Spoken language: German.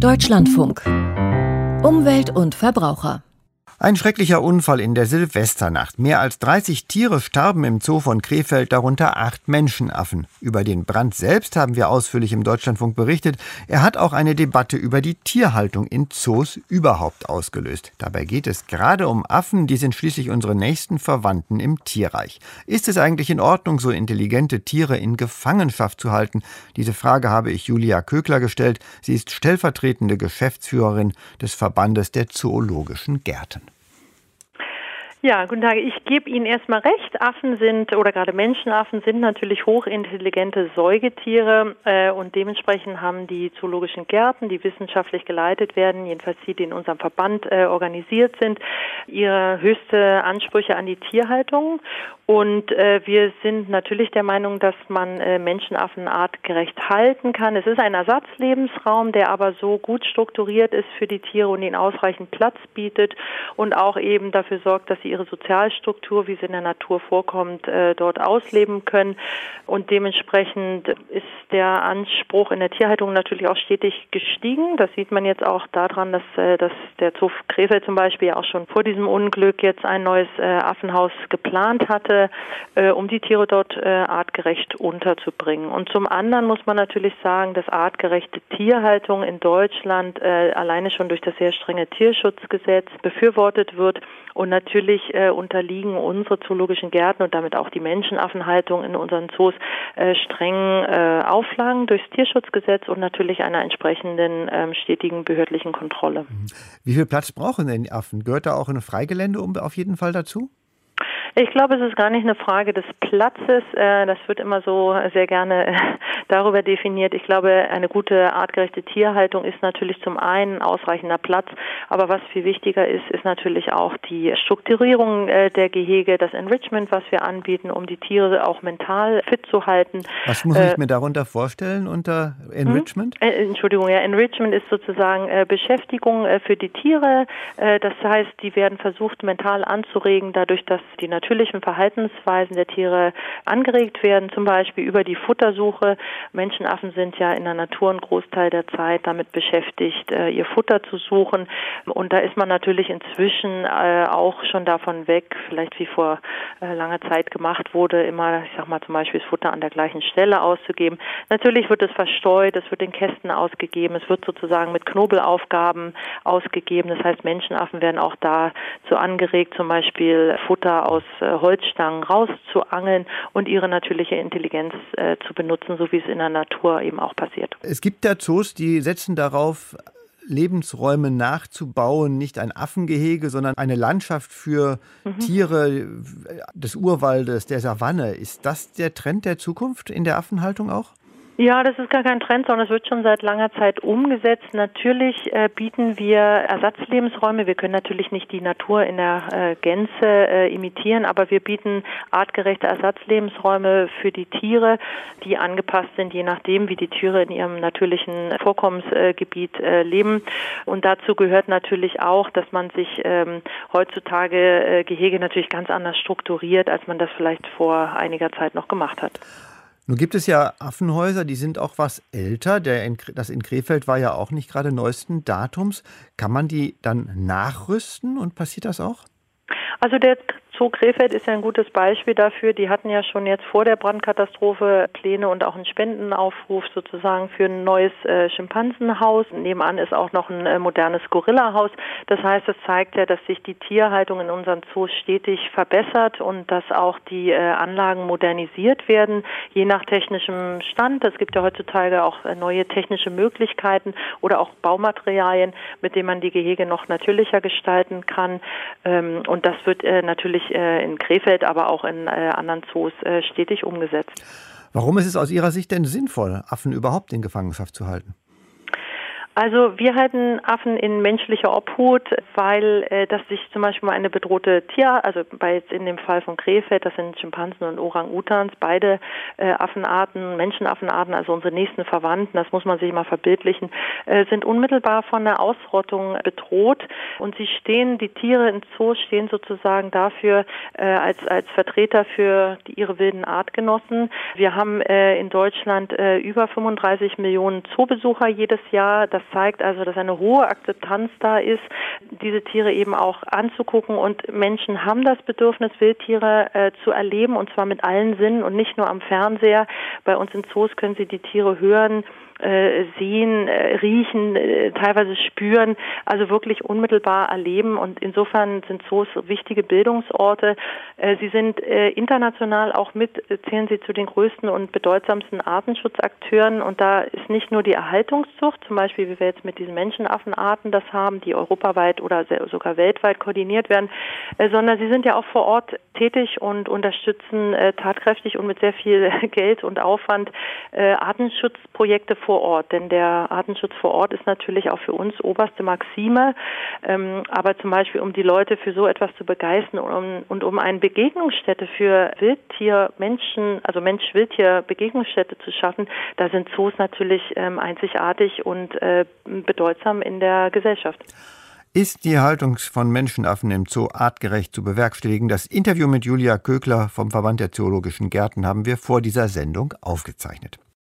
Deutschlandfunk. Umwelt und Verbraucher. Ein schrecklicher Unfall in der Silvesternacht. Mehr als 30 Tiere starben im Zoo von Krefeld, darunter 8 Menschenaffen. Über den Brand selbst haben wir ausführlich im Deutschlandfunk berichtet. Er hat auch eine Debatte über die Tierhaltung in Zoos überhaupt ausgelöst. Dabei geht es gerade um Affen, die sind schließlich unsere nächsten Verwandten im Tierreich. Ist es eigentlich in Ordnung, so intelligente Tiere in Gefangenschaft zu halten? Diese Frage habe ich Julia Kögler gestellt. Sie ist stellvertretende Geschäftsführerin des Verbandes der Zoologischen Gärten. Ja, guten Tag. Ich gebe Ihnen erstmal recht. Affen sind, oder gerade Menschenaffen sind natürlich hochintelligente Säugetiere und dementsprechend haben die zoologischen Gärten, die wissenschaftlich geleitet werden, jedenfalls die in unserem Verband organisiert sind, ihre höchste Ansprüche an die Tierhaltung. Und wir sind natürlich der Meinung, dass man Menschenaffen artgerecht halten kann. Es ist ein Ersatzlebensraum, der aber so gut strukturiert ist für die Tiere und ihnen ausreichend Platz bietet und auch eben dafür sorgt, dass sie ihre Sozialstruktur, wie sie in der Natur vorkommt, dort ausleben können. Und dementsprechend ist der Anspruch in der Tierhaltung natürlich auch stetig gestiegen. Das sieht man jetzt auch daran, dass der Zoo Krefeld zum Beispiel auch schon vor diesem Unglück jetzt ein neues Affenhaus geplant hatte, um die Tiere dort artgerecht unterzubringen. Und zum anderen muss man natürlich sagen, dass artgerechte Tierhaltung in Deutschland alleine schon durch das sehr strenge Tierschutzgesetz befürwortet wird. Und natürlich unterliegen unsere zoologischen Gärten und damit auch die Menschenaffenhaltung in unseren Zoos strengen Auflagen durchs Tierschutzgesetz und natürlich einer entsprechenden stetigen behördlichen Kontrolle. Wie viel Platz brauchen denn die Affen? Gehört da auch ein Freigelände auf jeden Fall dazu? Ich glaube, es ist gar nicht eine Frage des Platzes. Das wird immer so sehr gerne darüber definiert. Ich glaube, eine gute artgerechte Tierhaltung ist natürlich zum einen ausreichender Platz, aber was viel wichtiger ist, ist natürlich auch die Strukturierung der Gehege, das Enrichment, was wir anbieten, um die Tiere auch mental fit zu halten. Was muss ich mir darunter vorstellen unter Enrichment? Enrichment ist sozusagen Beschäftigung für die Tiere. Das heißt, die werden versucht, mental anzuregen, dadurch, dass die natürlichen Verhaltensweisen der Tiere angeregt werden, zum Beispiel über die Futtersuche. Menschenaffen sind ja in der Natur einen Großteil der Zeit damit beschäftigt, ihr Futter zu suchen. Und da ist man natürlich inzwischen auch schon davon weg, vielleicht wie vor langer Zeit gemacht wurde, immer, ich sag mal, zum Beispiel das Futter an der gleichen Stelle auszugeben. Natürlich wird es verstreut, es wird in Kästen ausgegeben, es wird sozusagen mit Knobelaufgaben ausgegeben. Das heißt, Menschenaffen werden auch dazu angeregt, zum Beispiel Futter aus Holzstangen rauszuangeln und ihre natürliche Intelligenz zu benutzen, so wie es in der Natur eben auch passiert. Es gibt ja Zoos, die setzen darauf, Lebensräume nachzubauen, nicht ein Affengehege, sondern eine Landschaft für Tiere des Urwaldes, der Savanne. Ist das der Trend der Zukunft in der Affenhaltung auch? Ja, das ist gar kein Trend, sondern es wird schon seit langer Zeit umgesetzt. Natürlich bieten wir Ersatzlebensräume. Wir können natürlich nicht die Natur in der Gänze imitieren, aber wir bieten artgerechte Ersatzlebensräume für die Tiere, die angepasst sind, je nachdem, wie die Tiere in ihrem natürlichen Vorkommensgebiet leben. Und dazu gehört natürlich auch, dass man sich heutzutage Gehege natürlich ganz anders strukturiert, als man das vielleicht vor einiger Zeit noch gemacht hat. Nun gibt es ja Affenhäuser, die sind auch was älter. Das in Krefeld war ja auch nicht gerade neuesten Datums. Kann man die dann nachrüsten und passiert das auch? Also der Zoo Krefeld ist ja ein gutes Beispiel dafür. Die hatten ja schon jetzt vor der Brandkatastrophe Pläne und auch einen Spendenaufruf sozusagen für ein neues Schimpansenhaus. Nebenan ist auch noch ein modernes Gorillahaus. Das heißt, es zeigt ja, dass sich die Tierhaltung in unseren Zoos stetig verbessert und dass auch die Anlagen modernisiert werden, je nach technischem Stand. Es gibt ja heutzutage auch neue technische Möglichkeiten oder auch Baumaterialien, mit denen man die Gehege noch natürlicher gestalten kann. Und das wird natürlich in Krefeld, aber auch in anderen Zoos stetig umgesetzt. Warum ist es aus Ihrer Sicht denn sinnvoll, Affen überhaupt in Gefangenschaft zu halten? Also wir halten Affen in menschlicher Obhut, weil das sich zum Beispiel mal eine bedrohte also jetzt in dem Fall von Krefeld, das sind Schimpansen und Orang-Utans, beide Affenarten, Menschenaffenarten, also unsere nächsten Verwandten, das muss man sich mal verbildlichen, sind unmittelbar von der Ausrottung bedroht und die Tiere in Zoos stehen sozusagen dafür als Vertreter für ihre wilden Artgenossen. Wir haben in Deutschland über 35 Millionen Zoobesucher jedes Jahr. Das Das zeigt also, dass eine hohe Akzeptanz da ist, diese Tiere eben auch anzugucken. Und Menschen haben das Bedürfnis, Wildtiere zu erleben, und zwar mit allen Sinnen und nicht nur am Fernseher. Bei uns in Zoos können Sie die Tiere hören, sehen, riechen, teilweise spüren, also wirklich unmittelbar erleben. Und insofern sind Zoos wichtige Bildungsorte. Sie sind international auch zählen sie zu den größten und bedeutsamsten Artenschutzakteuren. Und da ist nicht nur die Erhaltungszucht, zum Beispiel wie wir jetzt mit diesen Menschenaffenarten das haben, die europaweit oder sogar weltweit koordiniert werden, sondern sie sind ja auch vor Ort tätig und unterstützen tatkräftig und mit sehr viel Geld und Aufwand Artenschutzprojekte vor Ort, denn der Artenschutz vor Ort ist natürlich auch für uns oberste Maxime, aber zum Beispiel um die Leute für so etwas zu begeistern und um eine Begegnungsstätte für Wildtier-Menschen, also Mensch-Wildtier-Begegnungsstätte zu schaffen, da sind Zoos natürlich einzigartig und bedeutsam in der Gesellschaft. Ist die Haltung von Menschenaffen im Zoo artgerecht zu bewerkstelligen? Das Interview mit Julia Kögler vom Verband der Zoologischen Gärten haben wir vor dieser Sendung aufgezeichnet.